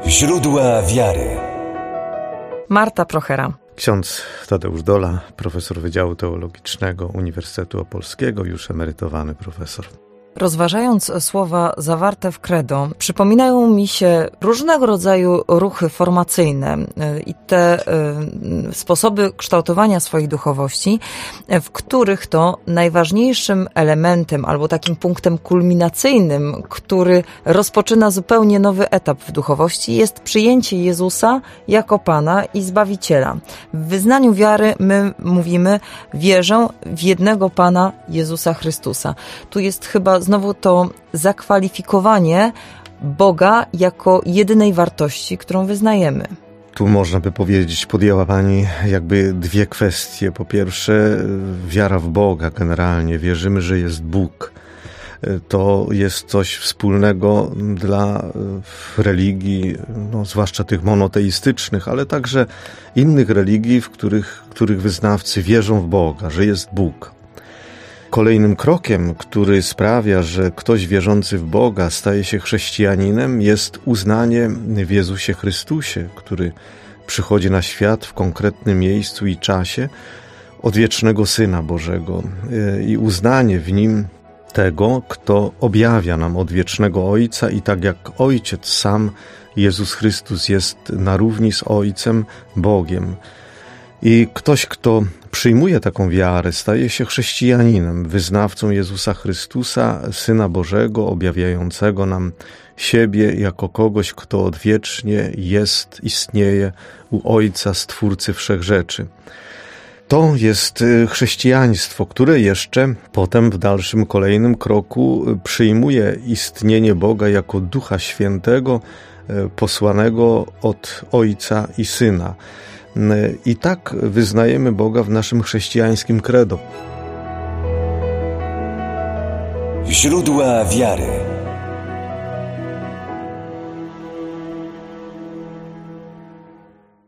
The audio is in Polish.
Źródła wiary. Marta Prochera. Ksiądz Tadeusz Dola, profesor Wydziału Teologicznego Uniwersytetu Opolskiego, już emerytowany profesor. Rozważając słowa zawarte w credo, przypominają mi się różnego rodzaju ruchy formacyjne i te sposoby kształtowania swojej duchowości, w których to najważniejszym elementem albo takim punktem kulminacyjnym, który rozpoczyna zupełnie nowy etap w duchowości, jest przyjęcie Jezusa jako Pana i Zbawiciela. W wyznaniu wiary my mówimy: wierzę w jednego Pana Jezusa Chrystusa. Tu jest chyba znowu to zakwalifikowanie Boga jako jedynej wartości, którą wyznajemy. Tu można by powiedzieć, podjęła Pani jakby dwie kwestie. Po pierwsze, wiara w Boga generalnie. Wierzymy, że jest Bóg. To jest coś wspólnego dla religii, zwłaszcza tych monoteistycznych, ale także innych religii, w których wyznawcy wierzą w Boga, że jest Bóg. Kolejnym krokiem, który sprawia, że ktoś wierzący w Boga staje się chrześcijaninem, jest uznanie w Jezusie Chrystusie, który przychodzi na świat w konkretnym miejscu i czasie, odwiecznego Syna Bożego i uznanie w Nim tego, kto objawia nam odwiecznego Ojca i tak jak Ojciec sam, Jezus Chrystus jest na równi z Ojcem, Bogiem. I ktoś, kto przyjmuje taką wiarę, staje się chrześcijaninem, wyznawcą Jezusa Chrystusa, Syna Bożego, objawiającego nam siebie jako kogoś, kto odwiecznie jest, istnieje u Ojca, Stwórcy wszechrzeczy. To jest chrześcijaństwo, które jeszcze potem w dalszym, kolejnym kroku przyjmuje istnienie Boga jako Ducha Świętego, posłanego od Ojca i Syna. I tak wyznajemy Boga w naszym chrześcijańskim credo. Źródła wiary.